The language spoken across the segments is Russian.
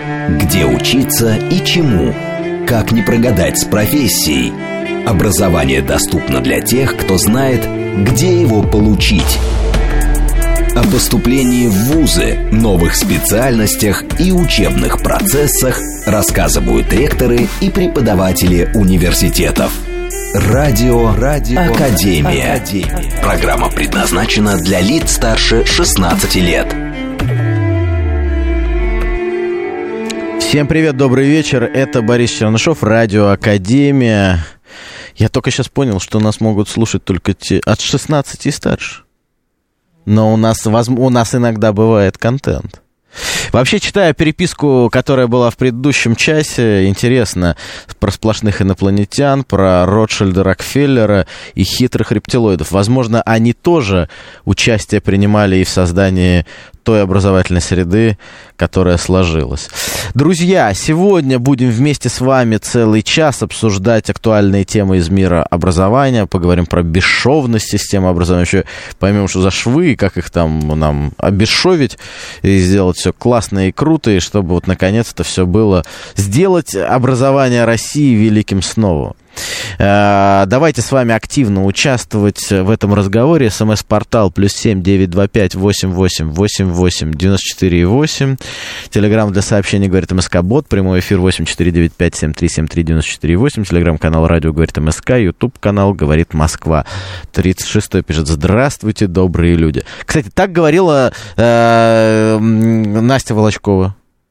Где учиться и чему? Как не прогадать с профессией? Образование доступно для тех, кто знает, где его получить. О поступлении в вузы, новых специальностях и учебных процессах рассказывают ректоры и преподаватели университетов. Радио Академия. Программа предназначена для лиц старше 16 лет. Всем привет, добрый вечер. Это Борис Чернышов, Радио Академия. Я только сейчас понял, что нас могут слушать только те от 16 и старше. Но у нас иногда бывает контент. Вообще, читая переписку, которая была в предыдущем часе, интересно, про сплошных инопланетян, про Ротшильда, Рокфеллера и хитрых рептилоидов. Возможно, они тоже участие принимали и в создании той образовательной среды, которая сложилась. Друзья, сегодня будем вместе с вами целый час обсуждать актуальные темы из мира образования, поговорим про бесшовность системы образования, еще поймем, что за швы, и как их там нам обесшовить и сделать все классно и круто, и чтобы вот наконец-то все было, сделать образование России великим снова. Давайте с вами активно участвовать в этом разговоре. СМС-портал +7 925 88 88 94 8. Телеграм для сообщений говорит МСК-бот. Прямой эфир 8495 7373 94 8. Телеграм-канал радио говорит МСК. Ютуб-канал говорит Москва. 36-й пишет: здравствуйте, добрые люди. Кстати, так говорила Настя Волочкова.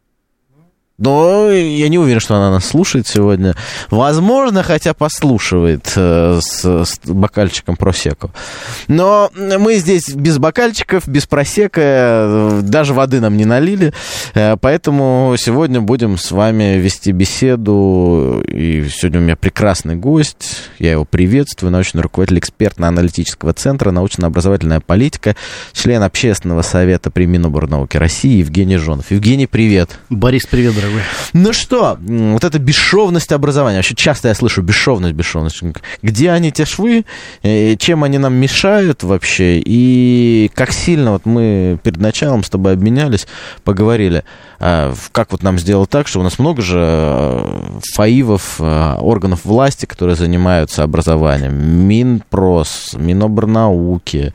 Но я не уверен, что она нас слушает сегодня. Возможно, хотя послушивает с бокальчиком просекко. Но мы здесь без бокальчиков, без просекко, даже воды нам не налили. Поэтому сегодня будем с вами вести беседу. И сегодня у меня прекрасный гость. Я его приветствую. Научный руководитель экспертно-аналитического центра «Научно-образовательная политика», член Общественного совета при Миноборнауки России Евгений Жонов. Евгений, привет. Борис, привет, дорогой. Ну что, вот эта бесшовность образования. Вообще часто я слышу бесшовность. Где они, те швы? Чем они нам мешают вообще? И как сильно вот мы перед началом с тобой обменялись, поговорили, как вот нам сделать так, что у нас много же ФАИВов, органов власти, которые занимаются образованием. Минпрос, Миноборнауки,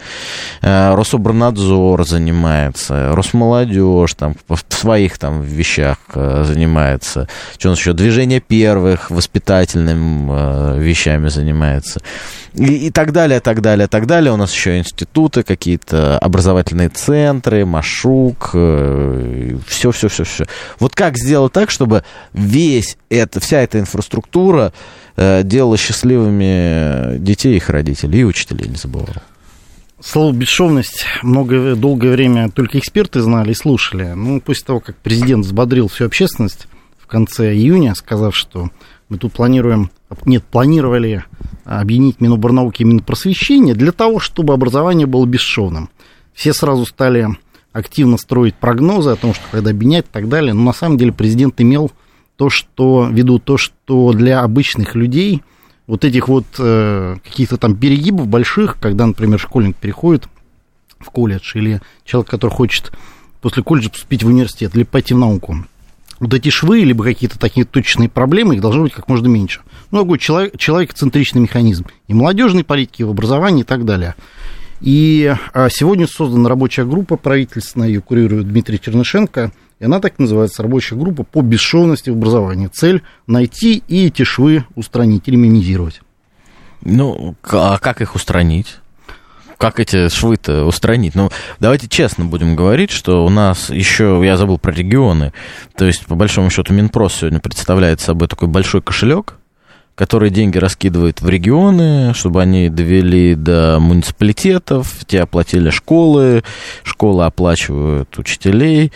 Рособорнадзор занимается, Росмолодежь там в своих там вещах занимается. Что у нас еще? Движение первых воспитательными вещами занимается. И так далее, так далее, так далее. У нас еще институты, какие-то образовательные центры, МАШУК, все. Вот как сделать так, чтобы вся эта инфраструктура делала счастливыми детей и их родителей, и учителей, не забывала? Слово «бесшовность» долгое время только эксперты знали и слушали. Ну, после того, как президент взбодрил всю общественность в конце июня, сказав, что мы тут планировали объединить Миноборнауки и Минпросвещение для того, чтобы образование было бесшовным. Все сразу стали активно строить прогнозы о том, что когда объединять и так далее. Но на самом деле президент имел в виду то, что для обычных людей вот этих вот каких-то там перегибов больших, когда, например, школьник переходит в колледж, или человек, который хочет после колледжа поступить в университет, либо пойти в науку, вот эти швы, либо какие-то такие точечные проблемы, их должно быть как можно меньше. Ну, такой человекоцентричный механизм и молодежной политики, и в образовании, и так далее. И сегодня создана рабочая группа правительственная, ее курирует Дмитрий Чернышенко, и она так называется, рабочая группа по бесшовности в образовании. Цель – найти и эти швы устранить или минимизировать. Ну, а как их устранить? Как эти швы-то устранить? Ну, давайте честно будем говорить, что у нас еще, я забыл про регионы, то есть, по большому счету, Минпрос сегодня представляет собой такой большой кошелек, который деньги раскидывает в регионы, чтобы они довели до муниципалитетов, те оплатили школы оплачивают учителей,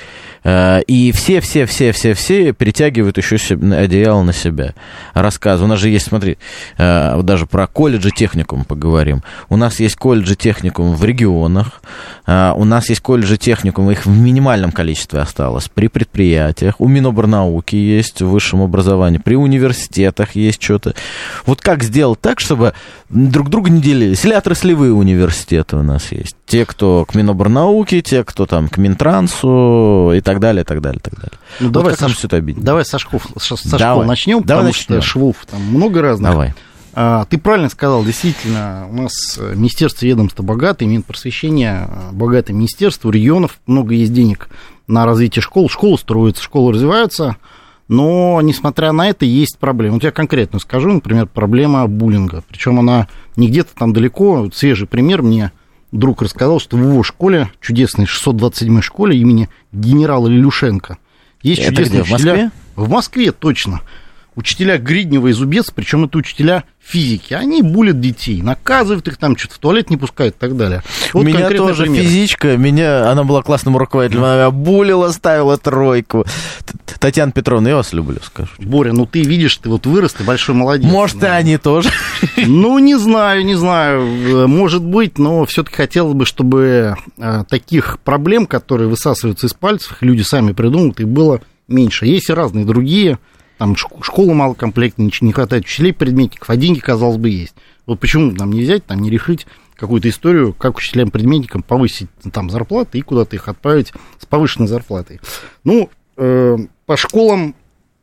и все перетягивают еще одеяло на себя. Рассказываю. У нас же есть, смотри, вот даже про колледжи техникум поговорим. У нас есть колледжи техникум в регионах, у нас есть колледжи техникум, их в минимальном количестве осталось, при предприятиях, у Миноборнауки есть в высшем образовании, при университетах есть что-то. Вот как сделать так, чтобы друг друга не делились? Или отраслевые университеты у нас есть? Те, кто к Минобрнауке, те, кто там к Минтрансу и так далее, и так далее, и так далее. Ну, вот давай как нам все это объединить? Давай со школ начнем, потому что швов там много разных. Давай. Ты правильно сказал, действительно, у нас министерство и ведомство богатое, Минпросвещение богатое министерство, у регионов много есть денег на развитие школ, школы строятся, школы развиваются, но, несмотря на это, есть проблемы. Вот я конкретно скажу, например, проблема буллинга, причем она не где-то там далеко, свежий пример, мне друг рассказал, что в его школе, чудесной 627-й школе имени генерала Лилюшенко, есть это чудесные где, в Москве? В Москве, точно. Учителя Гриднева и Зубец, причем это учителя физики, они булят детей, наказывают их там, что-то в туалет не пускают и так далее. Вот у меня тоже пример. Физичка, она была классным руководителем, она булила, ставила тройку. Татьяна Петровна, я вас люблю, скажу. Боря, ну ты видишь, ты вот вырос, ты большой молодец. Может, и они тоже. Ну, не знаю, может быть, но все-таки хотелось бы, чтобы таких проблем, которые высасываются из пальцев, люди сами придумают, их было меньше. Есть и разные другие. Там школа малокомплектная, не хватает учителей, предметников, а деньги, казалось бы, есть. Вот почему нам не взять, там, не решить какую-то историю, как учителям-предметникам повысить там зарплаты и куда-то их отправить с повышенной зарплатой. Ну, по школам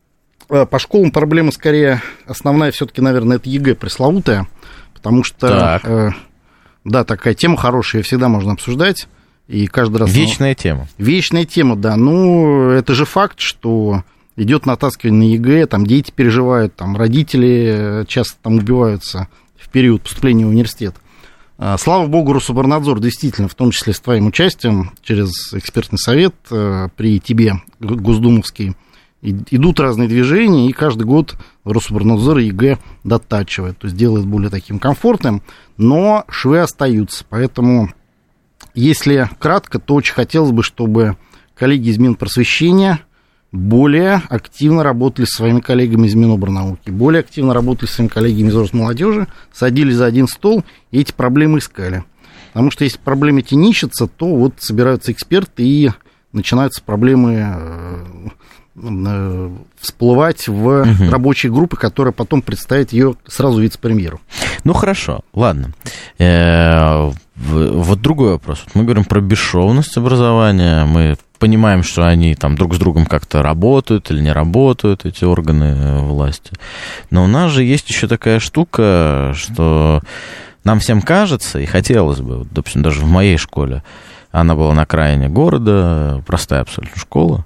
проблема скорее основная все-таки, наверное, это ЕГЭ пресловутая, потому что, да, такая тема хорошая, ее всегда можно обсуждать. И каждый раз... Вечная тема. Вечная тема, да. Ну, это же факт, что... Идет натаскивание на ЕГЭ, там дети переживают, там родители часто там убиваются в период поступления в университет. Слава богу, Рособорнадзор действительно, в том числе с твоим участием, через экспертный совет при тебе, госдумовский, идут разные движения, и каждый год Рособорнадзор ЕГЭ дотачивает, то есть делает более таким комфортным, но швы остаются. Поэтому, если кратко, то очень хотелось бы, чтобы коллеги из Минпросвещения более активно работали с своими коллегами из Минобрнауки, более активно работали с своими коллегами из Росмолодежи, садились за один стол и эти проблемы искали. Потому что если проблемы эти не ищутся, то вот собираются эксперты и начинаются проблемы всплывать в рабочие группы, которые потом представят ее сразу вице-премьеру. Ну, хорошо, ладно. Вот другой вопрос. Мы говорим про бесшовность образования, мы понимаем, что они там друг с другом как-то работают или не работают, эти органы власти. Но у нас же есть еще такая штука, что нам всем кажется, и хотелось бы, допустим, даже в моей школе, она была на окраине города, простая абсолютно школа,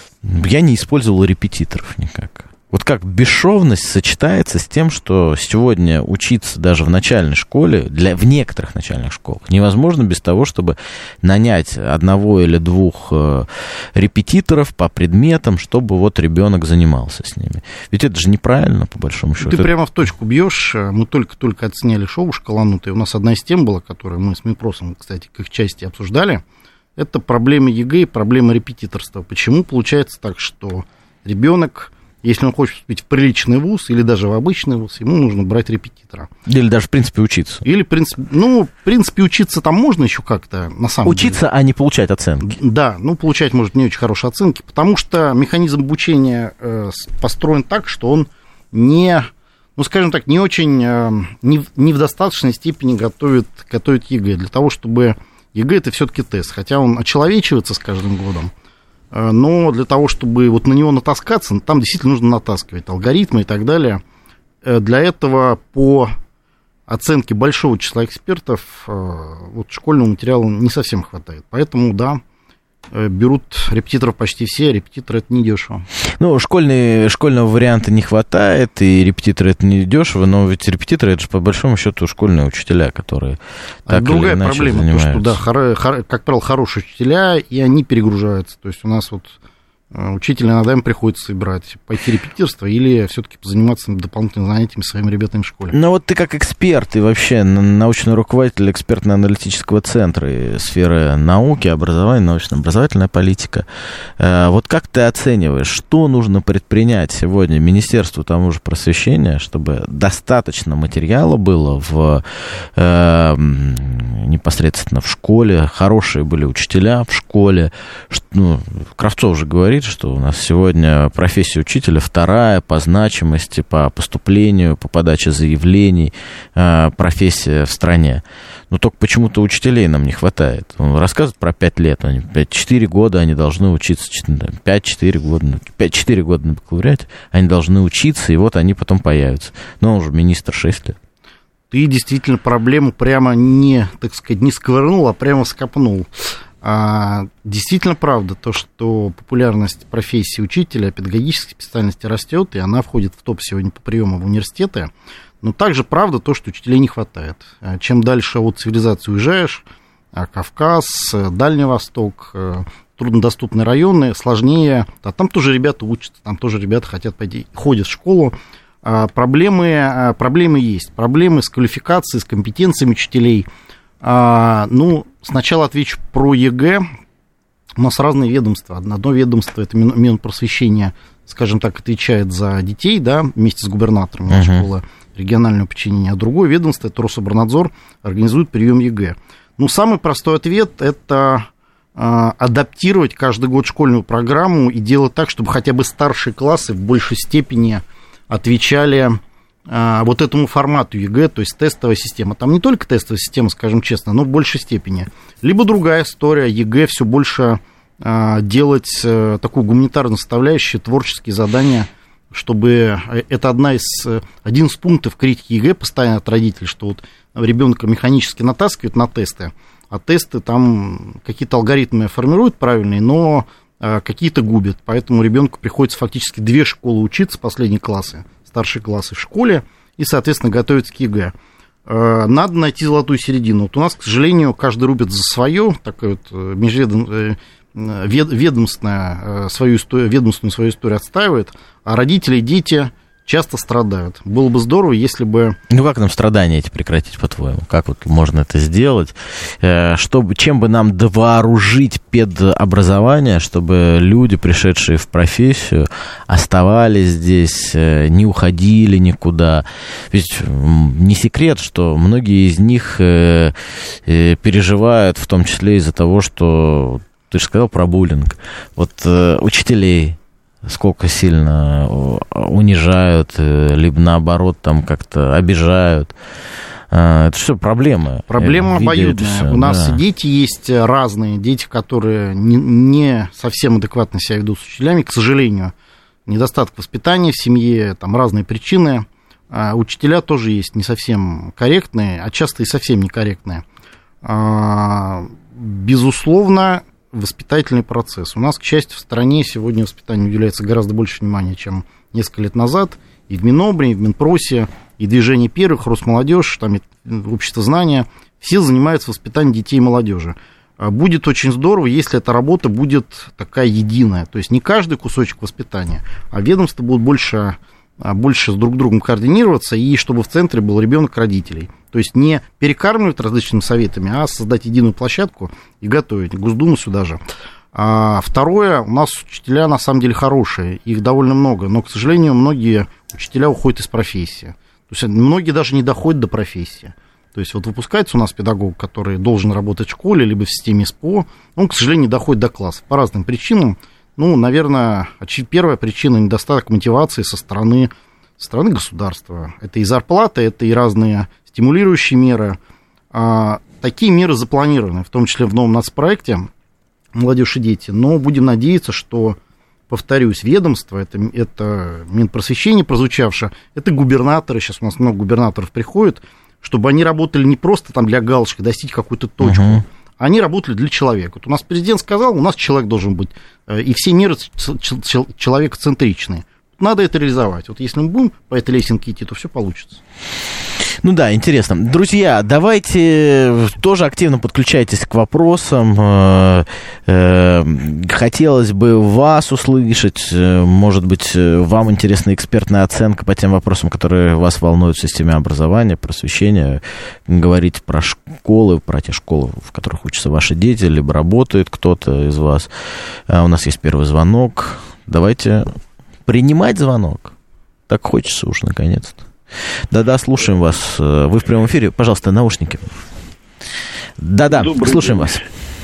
я не использовал репетиторов никак. Вот как бесшовность сочетается с тем, что сегодня учиться даже в начальной школе, в некоторых начальных школах, невозможно без того, чтобы нанять одного или двух репетиторов по предметам, чтобы вот ребенок занимался с ними. Ведь это же неправильно, по большому счету. Ты прямо в точку бьешь. Мы только отсняли шоу «Школанутые». У нас одна из тем была, которую мы с Минпросом, кстати, к их части обсуждали. Это проблема ЕГЭ и проблема репетиторства. Почему получается так, что ребенок... Если он хочет вступить в приличный вуз или даже в обычный вуз, ему нужно брать репетитора. Или даже, в принципе, учиться. Или, в принципе, учиться там можно еще как-то, на самом деле. Учиться, а не получать оценки. Да, получать, может, не очень хорошие оценки, потому что механизм обучения построен так, что он не, скажем так, не очень, не в достаточной степени готовит ЕГЭ. Для того, чтобы ЕГЭ это все-таки тест, хотя он очеловечивается с каждым годом. Но для того, чтобы вот на него натаскаться, там действительно нужно натаскивать алгоритмы и так далее. Для этого по оценке большого числа экспертов вот школьного материала не совсем хватает. Поэтому, да, берут репетиторов почти все, репетиторы это недешево. Школьного варианта не хватает, и репетиторы это недешево, но ведь репетиторы это же по большому счету школьные учителя, которые так другая или иначе проблема, занимаются. То, что, да, как правило, хорошие учителя, и они перегружаются. То есть у нас вот учитель иногда им приходится брать, пойти репетиторство или все-таки позаниматься дополнительными занятиями своими ребятами в школе. Ну вот ты как эксперт и вообще научный руководитель экспертно-аналитического центра и сферы науки, образования, научно-образовательная политика. Вот как ты оцениваешь, что нужно предпринять сегодня Министерству тому же просвещения, чтобы достаточно материала было непосредственно в школе, хорошие были учителя в школе. Кравцов же говорит, говорить, что у нас сегодня профессия учителя вторая по значимости, по поступлению, по подаче заявлений профессия в стране. Но только почему-то учителей нам не хватает. Он рассказывает про 5 лет, 4 года они должны учиться, 5-4 года, 4 года на бакалавриате, они должны учиться, и вот они потом появятся. Но он уже министр 6 лет. Ты действительно проблему прямо не, так сказать, не сковырнул, а прямо скопнул. Действительно правда то, что популярность профессии учителя, педагогической специальности растет, и она входит в топ сегодня по приему в университеты. Но также правда то, что учителей не хватает. Чем дальше от цивилизации уезжаешь, Кавказ, Дальний Восток, труднодоступные районы, сложнее, а там тоже ребята учатся, там тоже ребята хотят пойти, ходят в школу. Проблемы есть, проблемы с квалификацией, с компетенциями учителей. Ну, сначала отвечу про ЕГЭ. У нас разные ведомства. Одно ведомство, это Минпросвещение, скажем так, отвечает за детей, да, вместе с губернатором школы регионального подчинения, а другое ведомство, это Рособорнадзор, организует прием ЕГЭ. Ну, самый простой ответ – это адаптировать каждый год школьную программу и делать так, чтобы хотя бы старшие классы в большей степени отвечали вот этому формату ЕГЭ, то есть тестовая система. Там не только тестовая система, скажем честно, но в большей степени. Либо другая история, ЕГЭ все больше делать такую гуманитарную составляющую, творческие задания, чтобы это один из пунктов критики ЕГЭ постоянно от родителей, что вот ребенка механически натаскивают на тесты, а тесты там какие-то алгоритмы формируют правильные, но какие-то губят. Поэтому ребенку приходится фактически 2 школы учиться, последние классы, старшие классы в школе, и, соответственно, готовиться к ЕГЭ. Надо найти золотую середину. Вот у нас, к сожалению, каждый рубит за свое, такая вот ведомственную свою историю отстаивает, а родители и дети часто страдают. Было бы здорово, если бы... Ну, как нам страдания эти прекратить, по-твоему? Как вот можно это сделать? Чем бы нам довооружить педобразование, чтобы люди, пришедшие в профессию, оставались здесь, не уходили никуда? Ведь не секрет, что многие из них переживают, в том числе из-за того, что... Ты же сказал про буллинг. Вот учителей сколько сильно унижают, либо наоборот там как-то обижают. Это все проблемы. Проблема обоюдная. У нас дети есть разные, дети, которые не совсем адекватно себя ведут с учителями, к сожалению. Недостаток воспитания в семье, там разные причины. А учителя тоже есть не совсем корректные, а часто и совсем некорректные. Безусловно, воспитательный процесс. У нас, к счастью, в стране сегодня воспитанию уделяется гораздо больше внимания, чем несколько лет назад. И в Минобре, и в Минпросе, и Движение первых, Росмолодежь, там и Общество знания. Все занимаются воспитанием детей и молодежи. Будет очень здорово, если эта работа будет такая единая. То есть не каждый кусочек воспитания, а ведомства будут больше с друг другом координироваться, и чтобы в центре был ребенок родителей. То есть не перекармливать различными советами, а создать единую площадку и готовить. Госдуму сюда же. А второе, у нас учителя на самом деле хорошие, их довольно много, но, к сожалению, многие учителя уходят из профессии. То есть многие даже не доходят до профессии. То есть вот выпускается у нас педагог, который должен работать в школе, либо в системе СПО, он, к сожалению, не доходит до классов по разным причинам. Ну, наверное, первая причина – недостаток мотивации со стороны государства. Это и зарплата, это и разные стимулирующие меры. Такие меры запланированы, в том числе в новом нацпроекте «Молодежь и дети». Но будем надеяться, что, повторюсь, ведомство, это Минпросвещение прозвучавшее, это губернаторы, сейчас у нас много губернаторов приходит, чтобы они работали не просто там для галочки, достичь какую-то точку, они работали для человека. Вот у нас президент сказал, у нас человек должен быть, и все меры человекоцентричные. Надо это реализовать. Вот если мы будем по этой лесенке идти, то все получится. Ну да, интересно. Друзья, давайте тоже активно подключайтесь к вопросам. Хотелось бы вас услышать. Может быть, вам интересна экспертная оценка по тем вопросам, которые вас волнуют в системе образования, просвещения. Говорить про школы, про те школы, в которых учатся ваши дети, либо работает кто-то из вас. У нас есть первый звонок. Давайте принимать звонок. Так хочется уж, наконец-то. Да-да, слушаем вас. Вы в прямом эфире. Пожалуйста, наушники. Да-да, слушаем вас.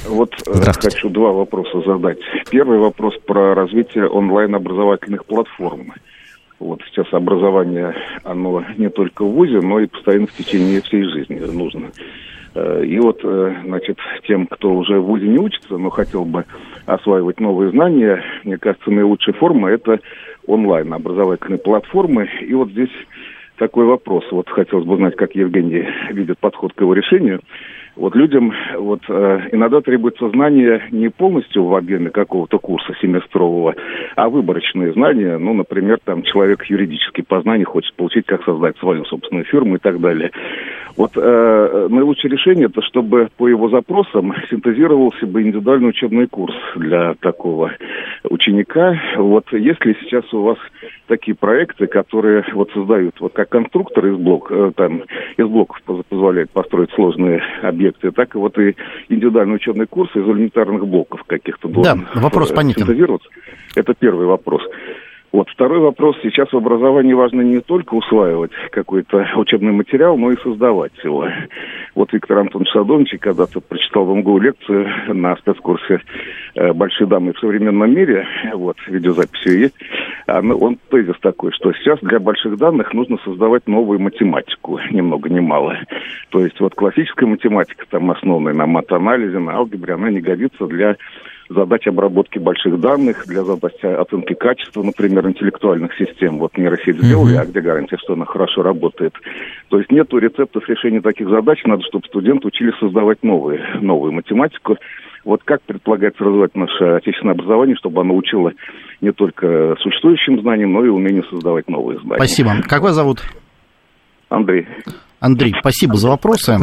Вот хочу два вопроса задать. Первый вопрос про развитие онлайн-образовательных платформ. Вот сейчас образование, оно не только в ВУЗе, но и постоянно в течение всей жизни нужно. И вот, значит, тем, кто уже в ВУЗе не учится, но хотел бы осваивать новые знания, мне кажется, наилучшая форма – это онлайн-образовательные платформы. И вот здесь такой вопрос. Вот хотелось бы узнать, как Евгений видит подход к его решению. Вот людям вот, иногда требуется знание не полностью в объеме какого-то курса семестрового, а выборочные знания. Ну, например, там человек юридические познания хочет получить, как создать свою собственную фирму и так далее. Вот наилучшее решение – это чтобы по его запросам синтезировался бы индивидуальный учебный курс для такого ученика. Вот есть ли сейчас у вас такие проекты, которые вот создают, вот как конструктор из блоков позволяет построить сложные объекты, так и вот и индивидуальный учебный курс из элементарных блоков каких-то должен вопрос понятен. Синтезироваться. Это первый вопрос. Вот второй вопрос. Сейчас в образовании важно не только усваивать какой-то учебный материал, но и создавать его. Вот Виктор Антонович Садовничий когда-то прочитал в МГУ лекцию на спецкурсе «Большие данные в современном мире». Вот, видеозапись есть. Он тезис такой, что сейчас для больших данных нужно создавать новую математику, ни много ни мало. То есть вот классическая математика, там основанная на мат-анализе, на алгебре, она не годится для задач обработки больших данных, для задач оценки качества, например, интеллектуальных систем. Вот нейросеть сделали, а где гарантия, что она хорошо работает? То есть нету рецептов решения таких задач, надо, чтобы студенты учились создавать новую математику. Вот как предполагается развивать наше отечественное образование, чтобы оно учило не только существующим знаниям, но и умению создавать новые знания? Спасибо. Как вас зовут? Андрей. Андрей, спасибо за вопросы.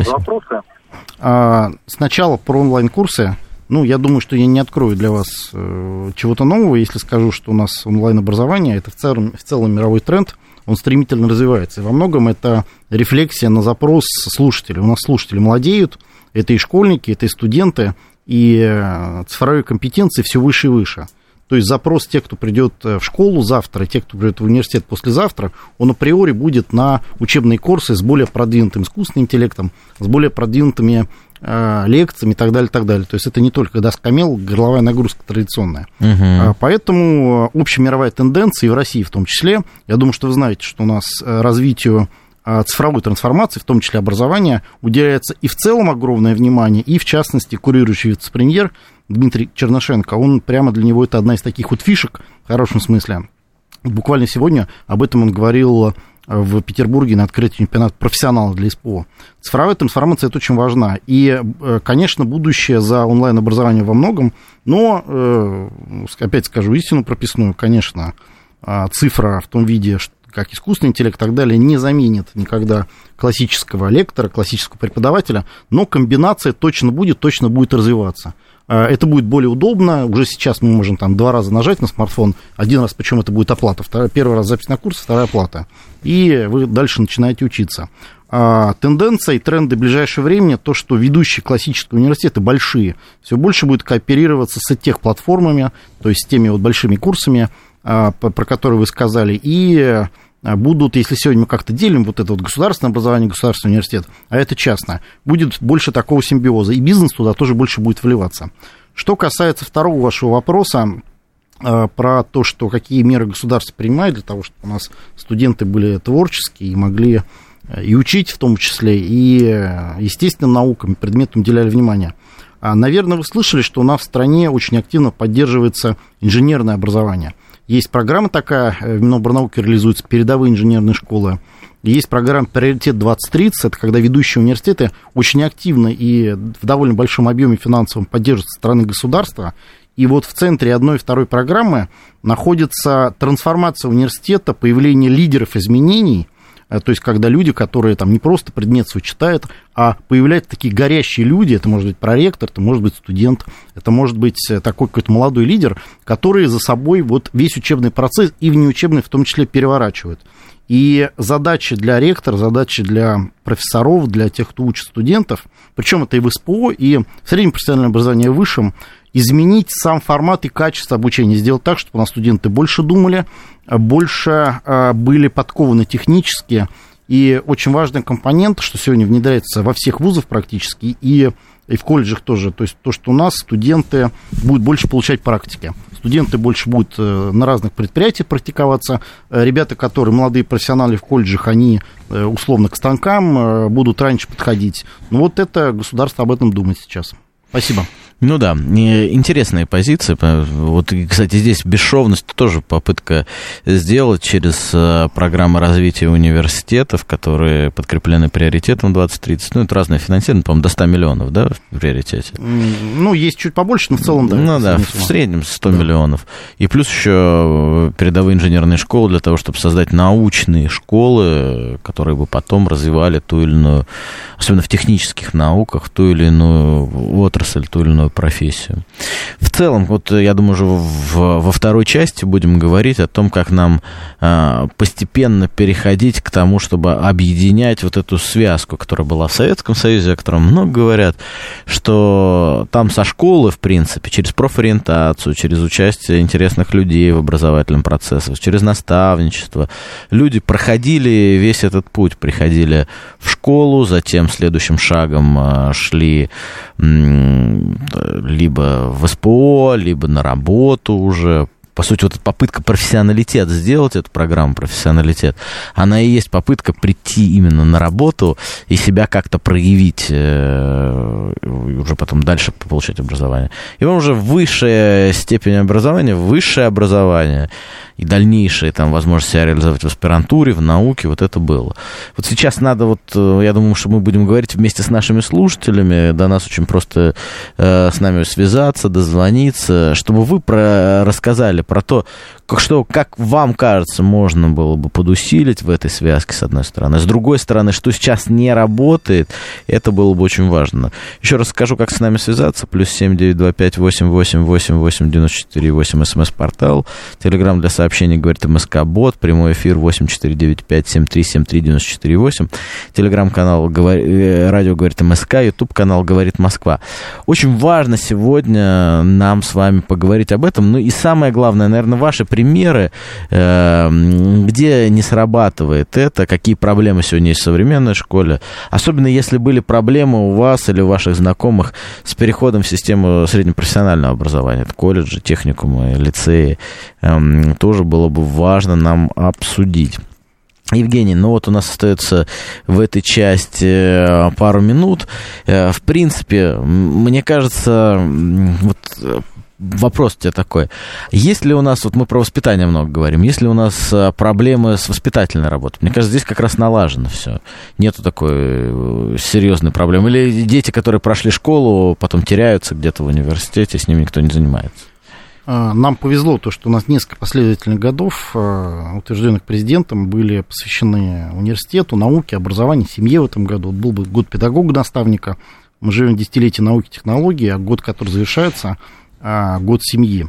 Сначала про онлайн-курсы. Ну, я думаю, что я не открою для вас чего-то нового, если скажу, что у нас онлайн-образование – это в целом мировой тренд, он стремительно развивается. И во многом это рефлексия на запрос слушателей. У нас слушатели молодеют, это и школьники, это и студенты, и цифровые компетенции все выше и выше. То есть запрос тех, кто придет в школу завтра, и тех, кто придет в университет послезавтра, он априори будет на учебные курсы с более продвинутым искусственным интеллектом, с более продвинутыми лекциями и так далее, так далее. То есть это не только доска-мел, горловая нагрузка традиционная. Поэтому общемировая тенденция, и в России в том числе, я думаю, что вы знаете, что у нас развитию цифровой трансформации, в том числе образования, уделяется и в целом огромное внимание, и в частности курирующий вице-премьер Дмитрий Чернышенко, он прямо для него это одна из таких вот фишек, в хорошем смысле. Буквально сегодня об этом он говорил в Петербурге на открытии чемпионата профессионалов для СПО. Цифровая трансформация – это очень важна. И, конечно, будущее за онлайн-образование во многом, но, опять скажу истину прописную, конечно, цифра в том виде, как искусственный интеллект и так далее, не заменит никогда классического лектора, классического преподавателя, но комбинация точно будет развиваться. Это будет более удобно. Уже сейчас мы можем там 2 раза нажать на смартфон. 1 раз, причем это будет оплата. Первый раз запись на курс, 2 оплата. И вы дальше начинаете учиться. Тенденция и тренды ближайшего времени, то, что ведущие классические университеты большие, все больше будет кооперироваться с техплатформами, то есть с теми вот большими курсами, про которые вы сказали, и будут, если сегодня мы как-то делим вот это вот государственное образование, государственный университет, а это частное, будет больше такого симбиоза, и бизнес туда тоже больше будет вливаться. Что касается второго вашего вопроса, про то, что какие меры государство принимает для того, чтобы у нас студенты были творческие и могли и учить в том числе, и естественным наукам, предметам уделяли внимание. Наверное, вы слышали, что у нас в стране очень активно поддерживается инженерное образование. Есть программа такая, в Минобрнауке реализуются передовые инженерные школы. Есть программа «Приоритет 2030», это когда ведущие университеты очень активно и в довольно большом объеме финансовом поддерживают со стороны государства. И вот в центре одной и второй программы находится трансформация университета, появление лидеров изменений, то есть когда люди, которые там не просто предмет свой читают, а появляются такие горящие люди, это может быть проректор, это может быть студент, это может быть такой какой-то молодой лидер, которые за собой вот весь учебный процесс и внеучебный в том числе переворачивают. И задачи для ректора, задачи для профессоров, для тех, кто учит студентов, причем это и в СПО, и в среднем профессиональном образовании, и в высшем, изменить сам формат и качество обучения, сделать так, чтобы у нас студенты больше думали, больше были подкованы технически. И очень важный компонент, что сегодня внедряется во всех вузах практически, и и в колледжах тоже. То есть то, что у нас студенты будут больше получать практики. Студенты больше будут на разных предприятиях практиковаться. Ребята, которые молодые профессионалы в колледжах, они условно к станкам будут раньше подходить. Ну, вот это государство об этом думает сейчас. Спасибо. Ну да, интересные позиции. Вот, кстати, здесь бесшовность тоже попытка сделать через программы развития университетов, которые подкреплены приоритетом 2030. Ну, это разное финансирование, по-моему, до 100 миллионов, да, в приоритете? Ну, есть чуть побольше, но в целом, да. Ну да, в среднем 100 миллионов. И плюс еще передовые инженерные школы для того, чтобы создать научные школы, которые бы потом развивали ту или иную, особенно в технических науках, ту или иную отрасль, ту или иную профессию. В целом, вот я думаю, уже во второй части будем говорить о том, как нам постепенно переходить к тому, чтобы объединять вот эту связку, которая была в Советском Союзе, о котором много говорят, что там со школы, в принципе, через профориентацию, через участие интересных людей в образовательном процессе, через наставничество, люди проходили весь этот путь, приходили в школу, затем следующим шагом шли либо в СПО, либо на работу уже. По сути, вот эта попытка профессионалитет сделать, эту программу профессионалитет, она и есть попытка прийти именно на работу и себя как-то проявить, уже потом дальше получать образование. И вам уже высшая степень образования, высшее образование и дальнейшие там возможности себя реализовать в аспирантуре, в науке, вот это было. Вот сейчас надо, вот, я думаю, что мы будем говорить вместе с нашими слушателями, до нас очень просто с нами связаться, дозвониться, чтобы вы рассказали про то, как вам кажется, можно было бы подусилить в этой связке, с одной стороны. С другой стороны, что сейчас не работает, это было бы очень важно. Еще раз скажу, как с нами связаться. +7 925 88 88 94 8 СМС-портал. Телеграм для сообщений говорит МСК-бот. Прямой эфир 8495 73 73 94 8. Телеграм-канал радио говорит МСК. Ютуб-канал говорит Москва. Очень важно сегодня нам с вами поговорить об этом. Ну и самое главное, наверное, ваши примеры, где не срабатывает это, какие проблемы сегодня есть в современной школе, особенно если были проблемы у вас или у ваших знакомых с переходом в систему среднепрофессионального образования, это колледжи, техникумы, лицеи, тоже было бы важно нам обсудить. Евгений, ну вот у нас остается в этой части пару минут. В принципе, мне кажется, вот вопрос у тебя такой. Есть ли у нас, вот мы про воспитание много говорим, есть ли у нас проблемы с воспитательной работой? Мне кажется, здесь как раз налажено все. Нету такой серьезной проблемы. Или дети, которые прошли школу, потом теряются где-то в университете, с ними никто не занимается? Нам повезло то, что у нас несколько последовательных годов, утвержденных президентом, были посвящены университету, науке, образованию, семье в этом году. Вот был бы год педагога-наставника. Мы живем в десятилетии науки и технологий, а год, который завершается, год семьи.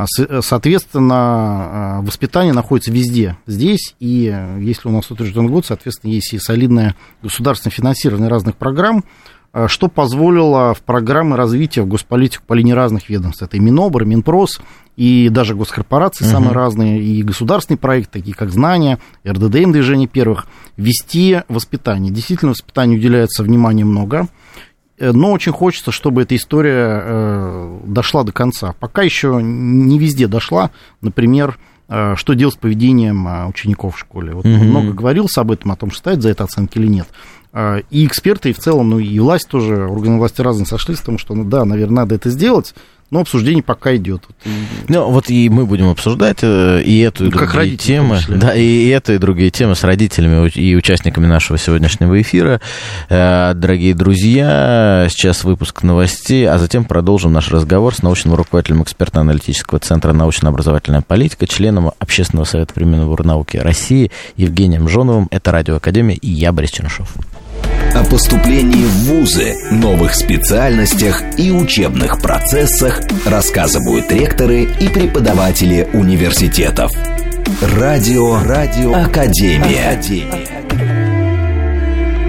Соответственно, воспитание находится везде здесь, и если у нас утвержден год, соответственно, есть и солидное государственное финансирование разных программ, что позволило в программы развития в госполитику по линии разных ведомств. Это и Минобр, и Минпрос, и даже госкорпорации самые разные, и государственные проекты, такие как «Знания», РДДМ «Движение первых», вести воспитание. Действительно, воспитанию уделяется внимания много. Но очень хочется, чтобы эта история дошла до конца. Пока еще не везде дошла. Например, что делать с поведением учеников в школе. Вот много говорилось об этом, о том, что ставить за это оценки или нет. И эксперты, и в целом, ну и власть тоже, органы власти разные сошлись, потому что, ну да, наверное, надо это сделать. Но обсуждение пока идет. Ну, вот и мы будем обсуждать и эту, и другие темы. Да, и эту, и другие темы с родителями и участниками нашего сегодняшнего эфира. Дорогие друзья, сейчас выпуск новостей, а затем продолжим наш разговор с научным руководителем экспертно-аналитического центра «Научно-образовательная политика», членом Общественного совета при Миноборнауке России Евгением Жоновым. Это Радио Академия, и я, Борис Чернышов. О поступлении в вузы, новых специальностях и учебных процессах рассказывают ректоры и преподаватели университетов. Радио Академия.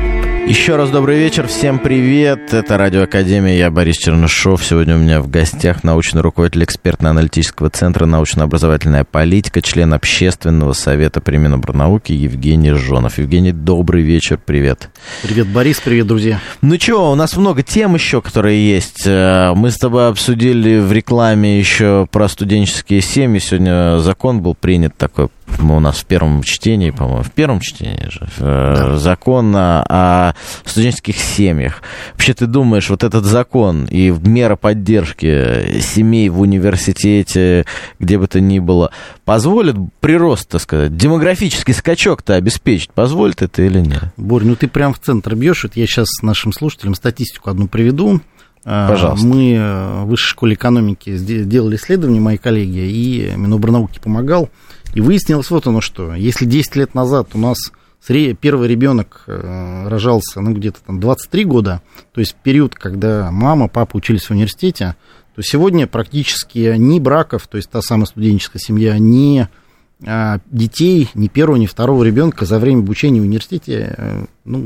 Еще раз добрый вечер, всем привет, это Радио Академия, я Борис Чернышов. Сегодня у меня в гостях научный руководитель экспертно-аналитического центра «Научно-образовательная политика», член Общественного совета при Минобрнауки Евгений Жонов. Евгений, добрый вечер, привет. Привет, Борис, привет, друзья. Ну чего, у нас много тем еще, которые есть. Мы с тобой обсудили в рекламе еще про студенческие семьи. Сегодня закон был принят такой, у нас в первом чтении, по-моему, в первом чтении же, да. Закон о студенческих семьях. Вообще, ты думаешь, вот этот закон и мера поддержки семей в университете, где бы то ни было, позволит прирост, так сказать, демографический скачок-то обеспечить? Позволит это или нет? Борь, ну ты прям в центр бьешь. Вот я сейчас нашим слушателям статистику одну приведу. Пожалуйста. Мы в Высшей школе экономики делали исследования, мои коллеги, и Минобрнауки помогал. И выяснилось вот оно что. Если 10 лет назад у нас первый ребенок рожался, ну, где-то там 23 года, то есть период, когда мама, папа учились в университете, то сегодня практически ни браков, то есть та самая студенческая семья, ни детей, ни первого, ни второго ребенка за время обучения в университете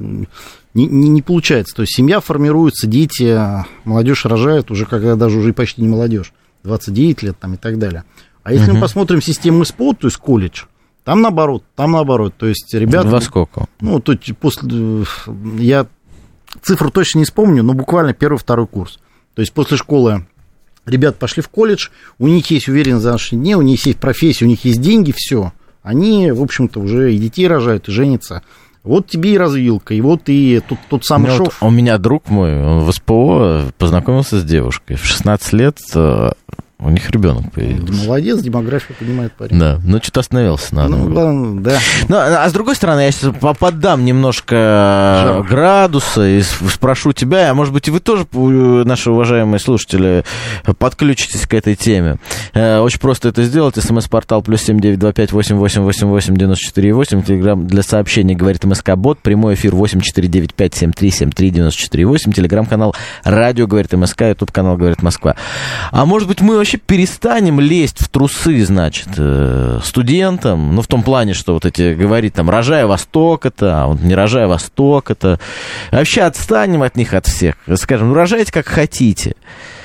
не получается. То есть семья формируется, дети, молодежь рожает уже, когда даже уже почти не молодежь, 29 лет там и так далее. А если мы посмотрим систему СПО, то есть колледж, там наоборот. То есть ребята... Во сколько? Ну, то после... Я цифру точно не вспомню, но буквально первый-второй курс. То есть после школы ребята пошли в колледж, у них есть уверенность за наши дни, у них есть профессия, у них есть деньги, все. Они, в общем-то, уже и детей рожают, и женятся. Вот тебе и развилка, и вот и тот самый шов. Вот у меня друг мой, он в СПО познакомился с девушкой. В 16 лет у них ребенок появился. Молодец, демографию понимает парень. Да, но что-то остановился надо. Ну, ладно, да. Ну, а с другой стороны, я сейчас поддам немножко градуса и спрошу тебя, а может быть, и вы тоже, наши уважаемые слушатели, подключитесь к этой теме. Очень просто это сделать. СМС-портал +7 925 8888 94 Телеграм для сообщений говорит МСК-бот. Прямой эфир 8495 7373 94 Телеграм-канал Радио говорит МСК. Ютуб-канал говорит Москва. А может быть, мы вообще перестанем лезть в трусы, значит, студентам, ну, в том плане, что вот эти говорить там, рожая во столько-то, а вот не рожая во столько-то. Вообще отстанем от них, от всех. Скажем, ну, рожайте как хотите.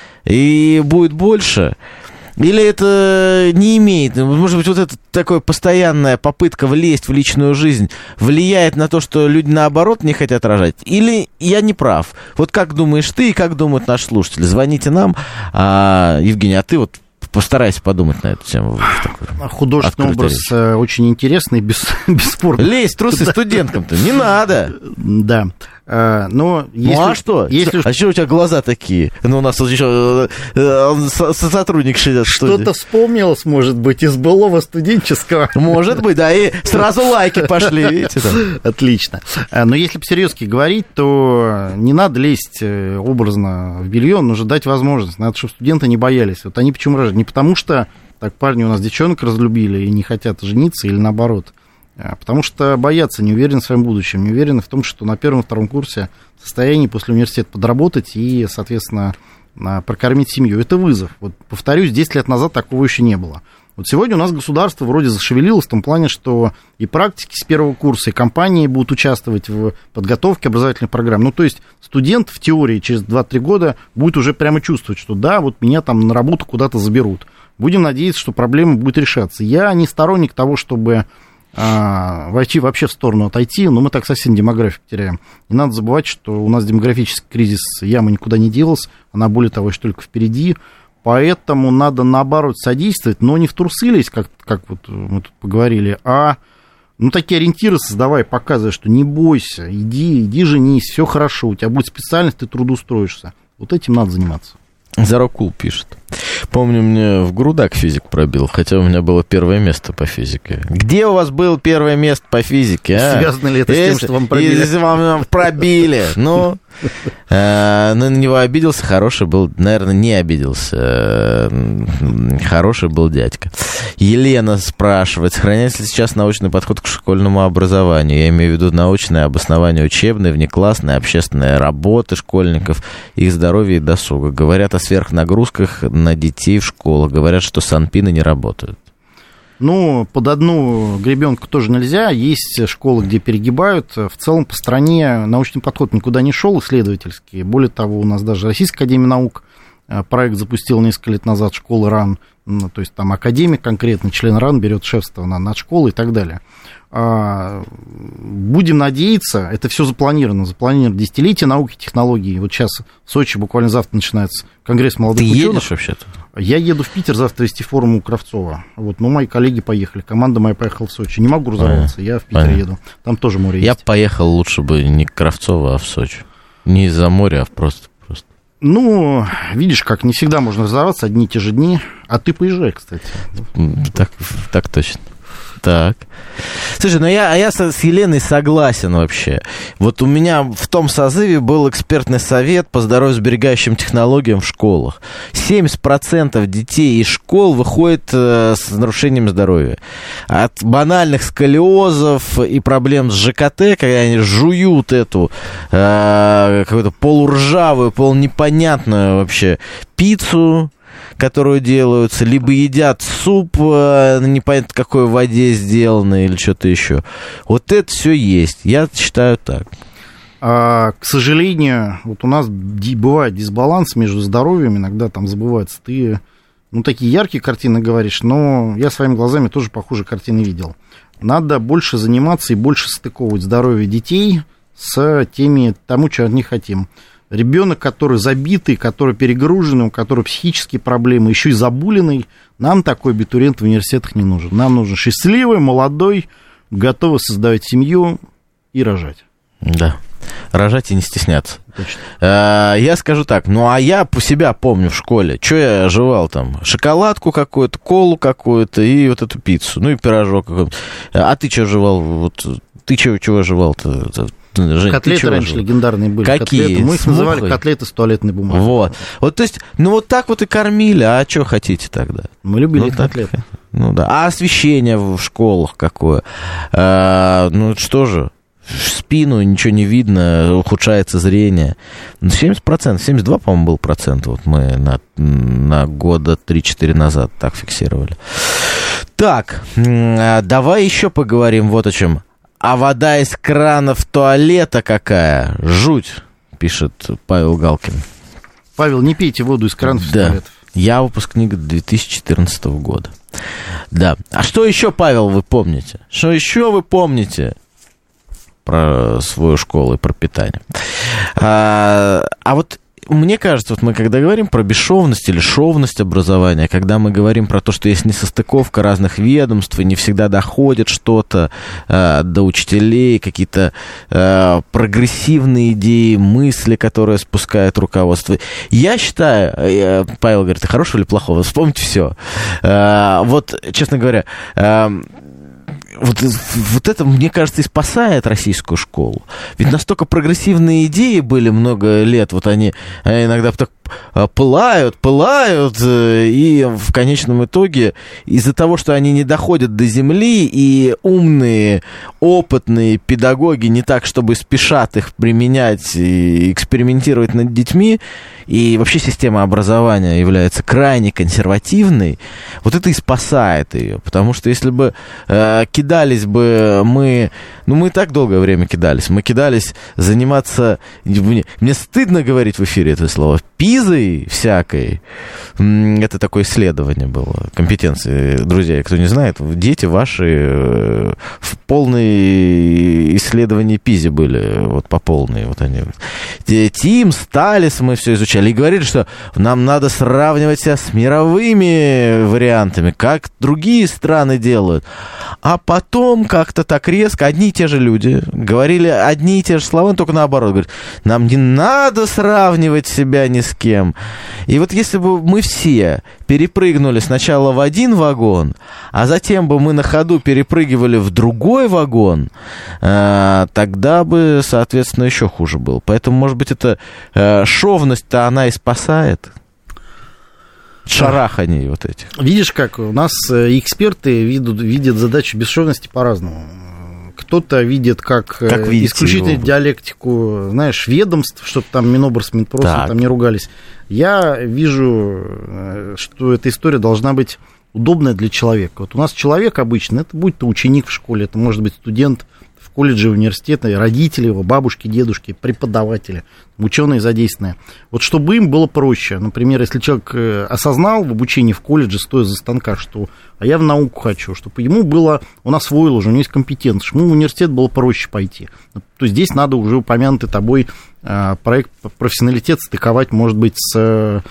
И будет больше. Или это не имеет, может быть, вот эта такая постоянная попытка влезть в личную жизнь влияет на то, что люди, наоборот, не хотят рожать? Или я не прав? Вот как думаешь ты и как думают наши слушатели? Звоните нам. Евгений, а ты вот постарайся подумать на эту тему. Художественный образ очень интересный, бесспорно. Лезь в трусы студенткам-то, не надо. Да. Но если, ну а что? А что у тебя глаза такие? Ну, у нас тут еще сотрудник сидит. Что-то вспомнилось, может быть, из былого студенческого. Может быть, да, и сразу лайки пошли, видите там. Отлично. Но если по-серьезки говорить, то не надо лезть образно в белье, нужно дать возможность. Надо, чтобы студенты не боялись. Вот они почему рожают? Не потому что так парни у нас девчонок разлюбили и не хотят жениться, или наоборот. Потому что боятся, не уверены в своем будущем, не уверены в том, что на первом-втором курсе в состоянии после университета подработать и, соответственно, прокормить семью. Это вызов. Вот, повторюсь, 10 лет назад такого еще не было. Вот сегодня у нас государство вроде зашевелилось в том плане, что и практики с первого курса, и компании будут участвовать в подготовке образовательных программ. Ну, то есть студент в теории через 2-3 года будет уже прямо чувствовать, что да, вот меня там на работу куда-то заберут. Будем надеяться, что проблема будет решаться. Я не сторонник того, чтобы войти вообще в сторону отойти, но мы так совсем демографию теряем. Не надо забывать, что у нас демографический кризис, яма никуда не делась, она, более того, еще только впереди, поэтому надо, наоборот, содействовать, но не в трусы лезть, как вот мы тут поговорили, а такие ориентиры создавай, показывай, что не бойся, иди женись, все хорошо, у тебя будет специальность, ты трудоустроишься. Вот этим надо заниматься. Зарокул пишет. Помню, мне в грудак физик пробил, хотя у меня было первое место по физике. Где у вас было первое место по физике, а? Связано ли это с тем, что вам пробили? Если вам пробили, ну... На него обиделся, хороший был, наверное, не обиделся, хороший был дядька. Елена спрашивает, сохраняется ли сейчас научный подход к школьному образованию? Я имею в виду научное обоснование учебной, внеклассной, общественной работы школьников, их здоровья и досуга. Говорят о сверхнагрузках на детей в школах, говорят, что санпины не работают. Ну, под одну гребенку тоже нельзя. Есть школы, где перегибают. В целом по стране научный подход никуда не шел, исследовательский. Более того, у нас даже Российская академия наук проект запустил несколько лет назад «Школы РАН». Ну, то есть там академик конкретно, член РАН берет шефство над школой и так далее. Будем надеяться, это все запланировано десятилетие науки и технологий. Вот сейчас в Сочи буквально завтра начинается конгресс молодых ученых. Ты едешь вообще-то? Я еду в Питер завтра вести форум у Кравцова. Вот, но мои коллеги поехали, команда моя поехала в Сочи. Не могу разорваться, я в Питер еду. Там тоже море есть. Я поехал лучше бы не к Кравцову, а в Сочи. Не из-за моря, а просто. Ну, видишь, как не всегда можно разорваться, одни и те же дни. А ты поезжай, кстати. Так точно. Так. Слушай, ну я с Еленой согласен вообще. Вот у меня в том созыве был экспертный совет по здоровьесберегающим технологиям в школах. 70% детей из школ выходит с нарушением здоровья. От банальных сколиозов и проблем с ЖКТ, когда они жуют эту какую-то полуржавую, полунепонятную вообще пиццу, которую делаются, либо едят суп на непонятно какой воде сделанный или что-то еще. Вот это все есть. Я считаю так. К сожалению, вот у нас бывает дисбаланс между здоровьем, иногда там забывается. Ты, такие яркие картины говоришь, но я своими глазами тоже похожие картины видел. Надо больше заниматься и больше стыковывать здоровье детей с тому, что от них хотим. Ребенок, который забитый, который перегруженный, у которого психические проблемы, еще и забуленный, нам такой абитуриент в университетах не нужен. Нам нужен счастливый, молодой, готовый создавать семью и рожать. Да, рожать и не стесняться. Точно. Я скажу так, я по себя помню в школе, что я жевал там, шоколадку какую-то, колу какую-то и вот эту пиццу, и пирожок какой-то. А ты что жевал? Вот, ты чего жевал-то? Жень, котлеты раньше легендарные были. Какие? Котлеты. Мы их называли котлеты с туалетной бумагой. Вот, то есть, вот так вот и кормили, а что хотите тогда? Мы любили котлеты. Да. А освещение в школах какое? Что же? В спину ничего не видно, ухудшается зрение. 70%, 72, по-моему, был процент. Вот мы на года 3-4 назад так фиксировали. Так, давай еще поговорим вот о чем. А вода из кранов туалета какая? Жуть, пишет Павел Галкин. Павел, не пейте воду из кранов туалетов. Я выпускник 2014 года. Да. А что еще, Павел, вы помните? Что еще вы помните про свою школу и про питание? А вот мне кажется, вот мы когда говорим про бесшовность или шовность образования, когда мы говорим про то, что есть несостыковка разных ведомств, и не всегда доходит что-то до учителей, какие-то прогрессивные идеи, мысли, которые спускает руководство. Я считаю, Павел говорит, ты хорошего или плохого? Вспомните все. Вот, честно говоря, вот это, мне кажется, и спасает российскую школу. Ведь настолько прогрессивные идеи были много лет, вот они иногда так пылают, и в конечном итоге из-за того, что они не доходят до земли, и умные, опытные педагоги не так, чтобы спешат их применять и экспериментировать над детьми, и вообще система образования является крайне консервативной, вот это и спасает ее. Потому что если бы кидались бы мы и так долгое время кидались. Мы кидались заниматься... Мне стыдно говорить в эфире это слово. Пизой всякой. Это такое исследование было. Компетенции. Друзья, кто не знает, дети ваши в полной исследовании Пизе были. Вот по полной. Вот они. Тим, Сталис мы все изучали. И говорили, что нам надо сравнивать себя с мировыми вариантами, как другие страны делают. А потом как-то так резко одни и те же люди говорили одни и те же слова, только наоборот. Говорят, нам не надо сравнивать себя ни с кем. И вот если бы мы все перепрыгнули сначала в один вагон, а затем бы мы на ходу перепрыгивали в другой вагон, тогда бы, соответственно, еще хуже было. Поэтому, может быть, эта шовность-то она и спасает. Шараханий вот этих. Видишь, как у нас эксперты видят задачу бесшовности по-разному. Кто-то видит как исключительно диалектику, знаешь, ведомств, чтобы там Минобр с Минпросом там не ругались. Я вижу, что эта история должна быть удобное для человека. Вот у нас человек обычно, это будь то ученик в школе, это может быть студент в колледже, университете, родители его, бабушки, дедушки, преподаватели, ученые задействованные. Вот чтобы им было проще. Например, если человек осознал в обучении в колледже, стоя за станка, что а я в науку хочу, чтобы ему было, он освоил уже, у него есть компетенция, чтобы ему в университет было проще пойти. То есть здесь надо уже упомянутый тобой проект профессионалитет стыковать, может быть, с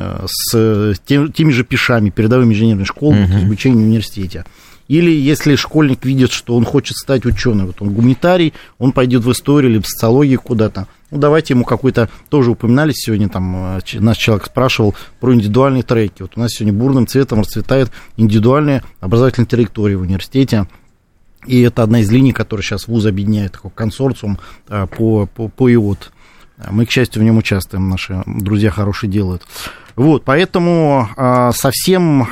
теми же ПИШами, передовыми инженерными школами, uh-huh. обучения в университете. Или если школьник видит, что он хочет стать ученым, вот он гуманитарий, он пойдет в историю или в социологию куда-то. Ну, давайте ему какой-то, тоже упоминали сегодня, там, наш человек спрашивал про индивидуальные треки. Вот у нас сегодня бурным цветом расцветает индивидуальная образовательная траектория в университете. И это одна из линий, которая сейчас вуз объединяет, такой консорциум по ИОТ. Мы, к счастью, в нем участвуем, наши друзья хорошие делают. Вот, поэтому совсем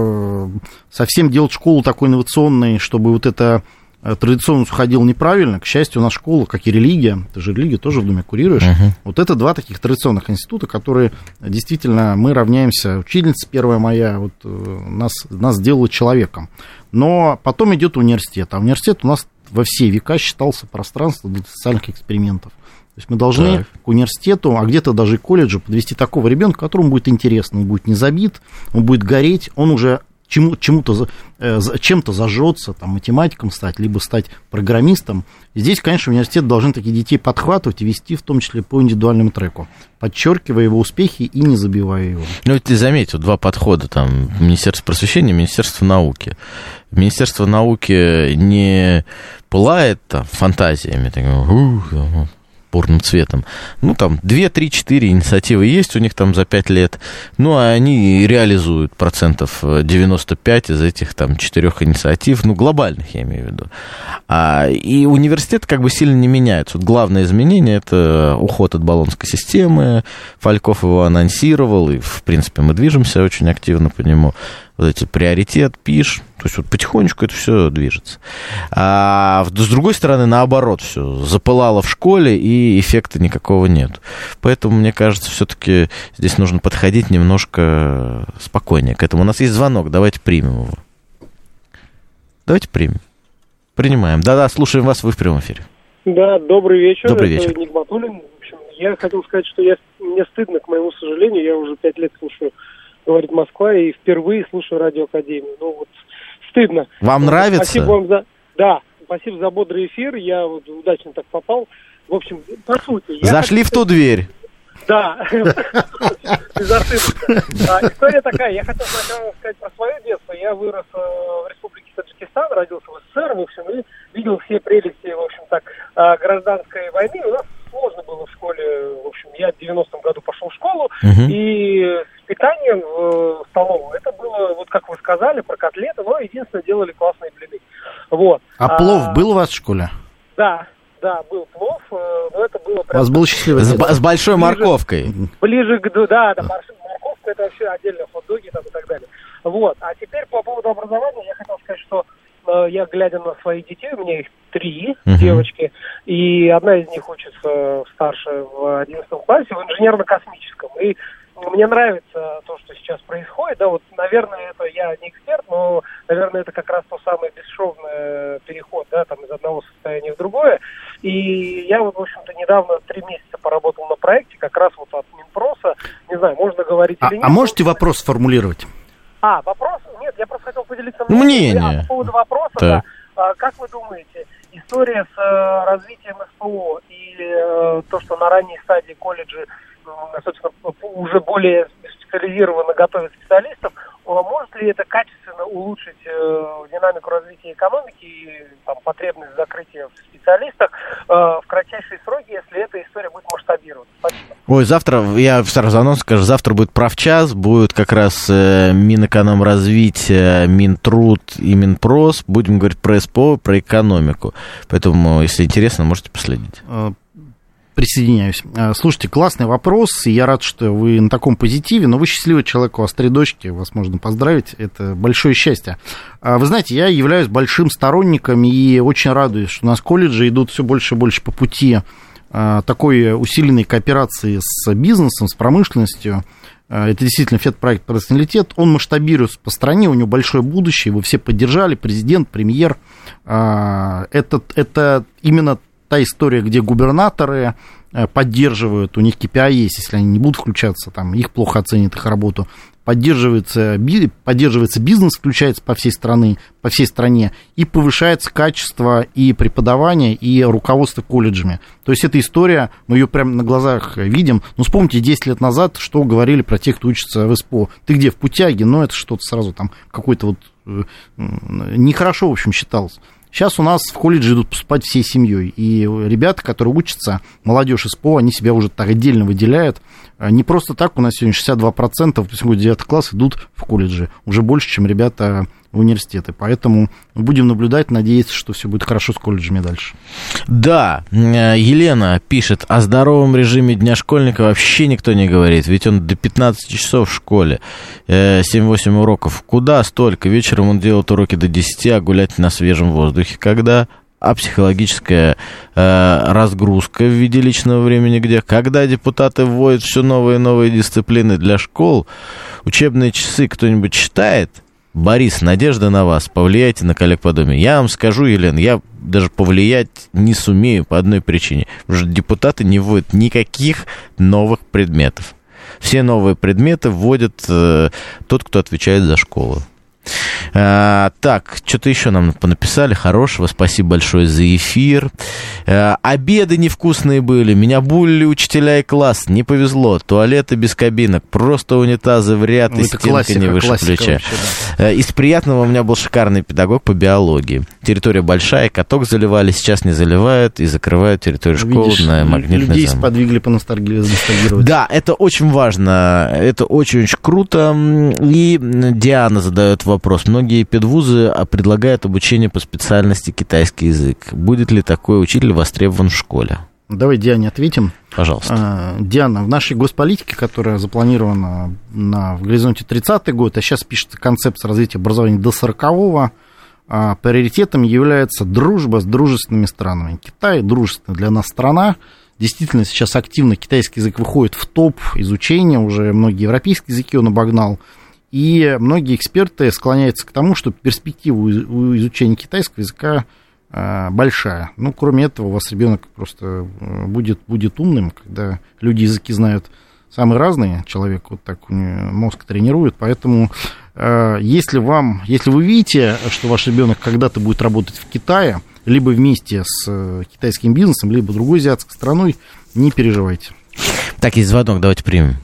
делать школу такой инновационной, чтобы вот это традиционность уходила неправильно. К счастью, у нас школа, как и религия, ты же религию тоже в Думе курируешь. Uh-huh. Вот это два таких традиционных института, которые действительно мы равняемся. Учительница первая моя вот, нас сделала человеком. Но потом идет университет. А университет у нас во все века считался пространством для социальных экспериментов. То есть мы должны к университету, а где-то даже и к колледжу подвести такого ребенка, которому будет интересно, он будет не забит, он будет гореть, он уже чем-то зажжется, там, математиком стать, либо стать программистом. И здесь, конечно, университет должен таких детей подхватывать и вести, в том числе по индивидуальному треку, подчеркивая его успехи и не забивая его. Ну, ты заметил, два подхода, там, Министерство просвещения, Министерство науки. Министерство науки не пылает там фантазиями, бурным цветом. Ну, там, 2, 3, 4 инициативы есть у них там за 5 лет, ну, а они реализуют 95% из этих, там, 4 инициатив, ну, глобальных, я имею в виду. И университеты как бы сильно не меняются. Вот главное изменение – это уход от Болонской системы, Фальков его анонсировал, и, в принципе, мы движемся очень активно по нему. Вот эти приоритет, ПИШ, то есть вот потихонечку это все движется. А с другой стороны, наоборот, все запылало в школе, и эффекта никакого нет. Поэтому, мне кажется, все-таки здесь нужно подходить немножко спокойнее к этому. У нас есть звонок, давайте примем его. Давайте примем. Принимаем. Да-да, слушаем вас, вы в прямом эфире. Да, добрый вечер. Добрый вечер. Это Нигматуллин. В общем, я хотел сказать, что мне стыдно, к моему сожалению, я уже 5 лет слушаю «Говорит Москва» и впервые слушаю Радио Академию. Ну вот, стыдно. Вам нравится? Спасибо вам да, спасибо за бодрый эфир, я вот удачно так попал. В общем, по сути... Зашли в ту дверь. Да, история такая, я хотел сначала сказать про свое детство. Я вырос в Республике Таджикистан, родился в СССР, в общем, и видел все прелести, в общем, так, гражданской войны. У нас сложно было в школе, в общем, я в 90-м году пошел в школу, и с питанием в столовую, это было, вот как вы сказали, про котлеты, но единственное, делали классные блины. Вот. А плов был у вас в школе? Да, был плов, но это было прям... У вас был счастливый день. С большой морковкой. Ближе к... Да, морковка, это вообще отдельно, хот-доги там и так далее. Вот. А теперь по поводу образования я хотел сказать, что я, глядя на своих детей, у меня их 3 девочки, и одна из них учится старше в 11 классе в инженерно-космическом. И мне нравится то, что сейчас происходит. Да, вот, наверное, это я не эксперт, но, наверное, это как раз то самое бесшовный переход, да, там, из одного состояния в другое. И я, вот, в общем-то, недавно 3 месяца поработал на проекте, как раз вот от Минпроса. Не знаю, можно говорить или нет. А можете вопрос сформулировать? Вопрос? Нет, я просто хотел поделиться мнением. По поводу вопроса, да. Как вы думаете, история с развитием СПО или то, что на ранней стадии колледжи, собственно, уже более специализированно готовят специалистов, может ли это качественно улучшить динамику развития экономики и там, потребность закрытия в специалистах в кратчайшие сроки, если эта история будет масштабироваться? Спасибо. Ой, завтра, я сразу анонс скажу, завтра будет правчас, будет как раз Минэкономразвитие, Минтруд и Минпрос. Будем говорить про СПО, про экономику. Поэтому, если интересно, можете последить. Присоединяюсь. Слушайте, классный вопрос, и я рад, что вы на таком позитиве, но вы счастливый человек, у вас 3 дочки, вас можно поздравить, это большое счастье. Вы знаете, я являюсь большим сторонником и очень радуюсь, что у нас колледжи идут все больше и больше по пути такой усиленной кооперации с бизнесом, с промышленностью. это действительно федпроект «Профессионалитет», он масштабируется по стране, у него большое будущее, его все поддержали, президент, премьер. Это именно та история, где губернаторы поддерживают, у них KPI есть, если они не будут включаться, там, их плохо оценят, их работу. Поддерживается бизнес, включается по всей стране, и повышается качество и преподавания, и руководства колледжами. То есть эта история, мы ее прямо на глазах видим. Ну, вспомните, 10 лет назад, что говорили про тех, кто учится в СПО. Ты где, в Путяге? Ну, это что-то сразу там какой-то вот нехорошо, в общем, считалось. Сейчас у нас в колледже идут поступать всей семьей, и ребята, которые учатся, молодежь СПО, они себя уже так отдельно выделяют. Не просто так у нас сегодня 62%, то есть 9 класс идут в колледжи, уже больше, чем ребята в университеты. Поэтому будем наблюдать, надеяться, что все будет хорошо с колледжами дальше. Да, Елена пишет, о здоровом режиме дня школьника вообще никто не говорит, ведь он до 15 часов в школе, 7-8 уроков. Куда столько? Вечером он делает уроки до 10, а гулять на свежем воздухе когда? А психологическая разгрузка в виде личного времени где? Когда депутаты вводят все новые и новые дисциплины для школ, учебные часы кто-нибудь читает? Борис, надежда на вас, повлияйте на коллег по доме. Я вам скажу, Елена, я даже повлиять не сумею по одной причине. Потому что депутаты не вводят никаких новых предметов. Все новые предметы вводит тот, кто отвечает за школу. Так, что-то еще нам понаписали хорошего. Спасибо большое за эфир. Обеды невкусные были. Меня булили учителя и класс. Не повезло. Туалеты без кабинок. Просто унитазы в ряд, и стенка не выше плеча. Вообще, да. Из приятного у меня был шикарный педагог по биологии. Территория большая, каток заливали. Сейчас не заливают и закрывают территорию школы на магнитный людей замок. сподвигли поностальгировать. Да, это очень важно. Это очень-очень круто. И Диана задает вопрос. Многие педвузы предлагают обучение по специальности китайский язык. Будет ли такой учитель востребован в школе? Давай Диане ответим. Пожалуйста. Диана, в нашей госполитике, которая запланирована в горизонте 30-й год, а сейчас пишется концепция развития образования до 40-го, приоритетом является дружба с дружественными странами. Китай дружественная для нас страна. Действительно, сейчас активно китайский язык выходит в топ изучения, уже многие европейские языки он обогнал. И многие эксперты склоняются к тому, что перспектива у изучения китайского языка большая. Ну, кроме этого, у вас ребенок просто будет умным, когда люди языки знают самые разные, человек вот так мозг тренирует, поэтому если вы видите, что ваш ребенок когда-то будет работать в Китае, либо вместе с китайским бизнесом, либо другой азиатской страной, не переживайте. Так, есть звонок, давайте примем.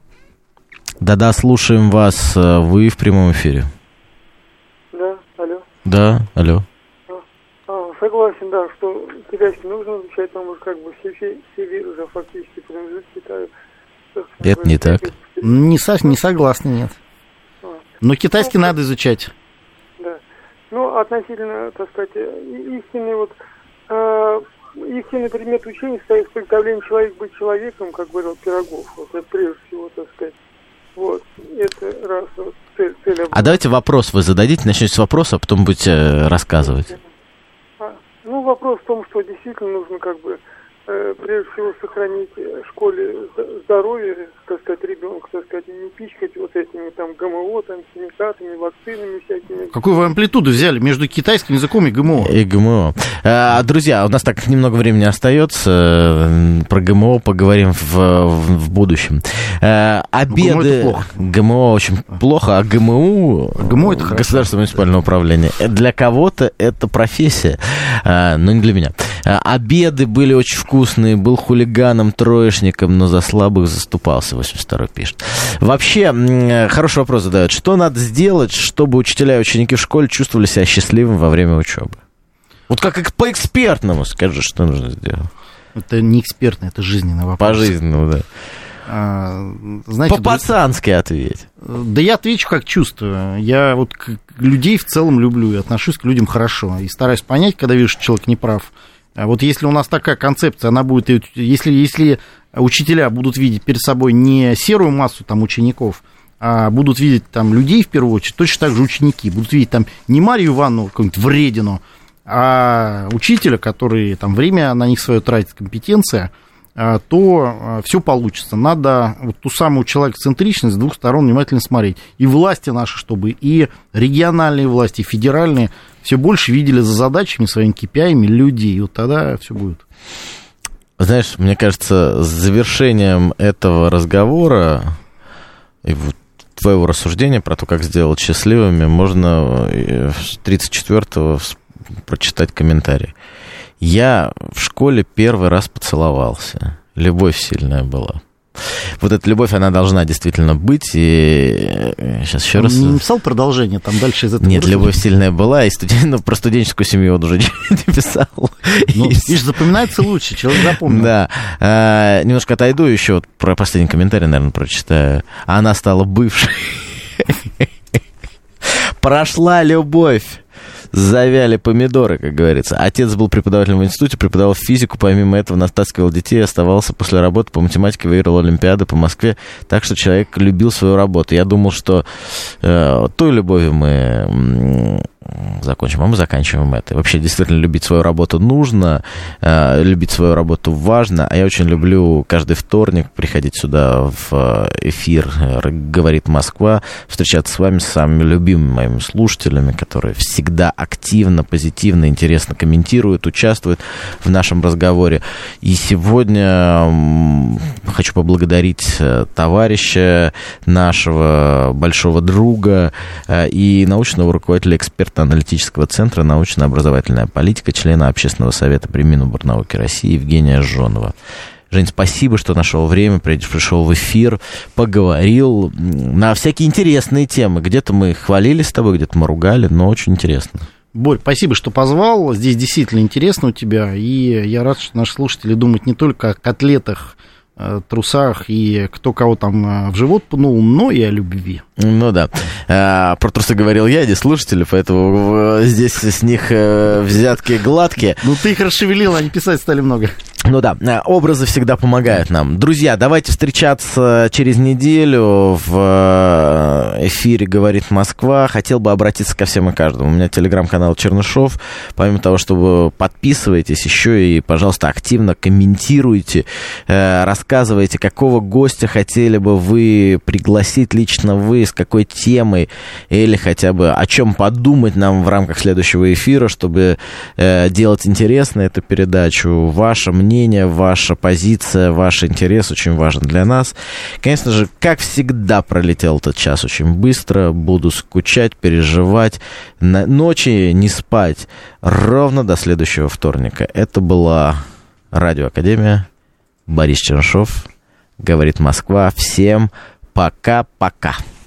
Да-да, слушаем вас. Вы в прямом эфире. Да, алло. Да, алло. Согласен, да, что китайский нужно изучать, потому что как бы все вирусы фактически принадлежат Китаю. Это не так. Не согласны, нет. Но китайский надо изучать. Да. Ну, относительно, так сказать, истинный предмет учения состоит в представлении человека быть человеком, как говорил Пирогов. Вот это прежде всего, так сказать. Вот, это раз, вот, цель. А давайте вопрос вы зададите, начнете с вопроса, а потом будете рассказывать. Ну, вопрос в том, что действительно нужно как бы прежде всего сохранить в школе здоровье, так сказать, ребенка, так сказать, не пичкать вот этими там ГМО, там, химикатами, вакцинами всякими. Какую вы амплитуду взяли между китайским языком и ГМО? И ГМО. Друзья, у нас так немного времени остается. Про ГМО поговорим в будущем. Обеды... ГМО очень плохо, а ГМУ... ГМО это Государственное муниципальное управление. Для кого-то это профессия, но не для меня. Обеды были очень вкусные, был хулиганом, троечником, но за слабых заступался, 82-й пишет. Вообще, хороший вопрос задают. Что надо сделать, чтобы учителя и ученики в школе чувствовали себя счастливыми во время учебы? Вот как по-экспертному скажи, что нужно сделать. Это не экспертно, это жизненный вопрос. По-жизненному, да. Знаете, по-пацански ответь. Да я отвечу, как чувствую. Я вот людей в целом люблю и отношусь к людям хорошо. И стараюсь понять, когда вижу, что человек не прав. Вот если у нас такая концепция, она будет, если учителя будут видеть перед собой не серую массу там учеников, а будут видеть там людей в первую очередь, точно так же ученики будут видеть там не Марию Ивановну, какую-нибудь вредину, а учителя, который там время на них свое тратит, компетенция, то все получится. Надо вот ту самую человекоцентричность с двух сторон внимательно смотреть. И власти наши, чтобы и региональные власти, и федеральные все больше видели за задачами, своими KPI людей. И вот тогда все будет. Знаешь, мне кажется, с завершением этого разговора и вот твоего рассуждения про то, как сделать счастливыми, можно 34-го прочитать комментарий. Я в школе первый раз поцеловался. Любовь сильная была. Вот эта любовь, она должна действительно быть. И сейчас еще раз... Не написал продолжение, там дальше из этого... Нет, любовь сильная была, и про студенческую семью он уже не писал. Ну, видишь, запоминается лучше, человек запомнил. Да. Немножко отойду, еще вот про последний комментарий, наверное, прочитаю. Она стала бывшей. Прошла любовь. Завяли помидоры, как говорится. Отец был преподавателем в институте, преподавал физику, помимо этого натаскивал детей, оставался после работы по математике, выиграл олимпиады по Москве, так что человек любил свою работу. Я думал, что той любовью мы закончим, а мы заканчиваем это. Вообще, действительно, любить свою работу нужно, любить свою работу важно, а я очень люблю каждый вторник приходить сюда в эфир «Говорит Москва», встречаться с вами, с самыми любимыми моими слушателями, которые всегда активно, позитивно, интересно комментируют, участвуют в нашем разговоре. И сегодня хочу поблагодарить товарища, нашего большого друга и научного руководителя, эксперта аналитического центра «Научно-образовательная политика», члена Общественного совета при Миноборнауки России Евгения Жонова. Жень, спасибо, что нашел время, пришел в эфир, поговорил на всякие интересные темы. Где-то мы хвалили с тобой, где-то мы ругали, но очень интересно. Борь, спасибо, что позвал. Здесь действительно интересно у тебя. И я рад, что наши слушатели думают не только о котлетах, трусах и кто кого там в живот пнул, но и о любви. Ну да. Про трусы говорил я, не слушатели, поэтому здесь с них взятки гладкие. Ну ты их расшевелил, они писать стали много. Ну да, образы всегда помогают нам. Друзья, давайте встречаться через неделю в эфире «Говорит Москва». Хотел бы обратиться ко всем и каждому. У меня телеграм-канал Чернышов. Помимо того, что вы подписываетесь, еще и, пожалуйста, активно комментируйте, рассказывайте, какого гостя хотели бы вы пригласить лично вы, с какой темой, или хотя бы о чем подумать нам в рамках следующего эфира, чтобы делать интересно эту передачу. Ваше мнение, ваша позиция, ваш интерес очень важен для нас. Конечно же, как всегда, пролетел этот час очень быстро. Буду скучать, переживать, ночи не спать ровно до следующего вторника. Это была Радиоакадемия. Борис Чернышов. Говорит Москва. Всем пока-пока.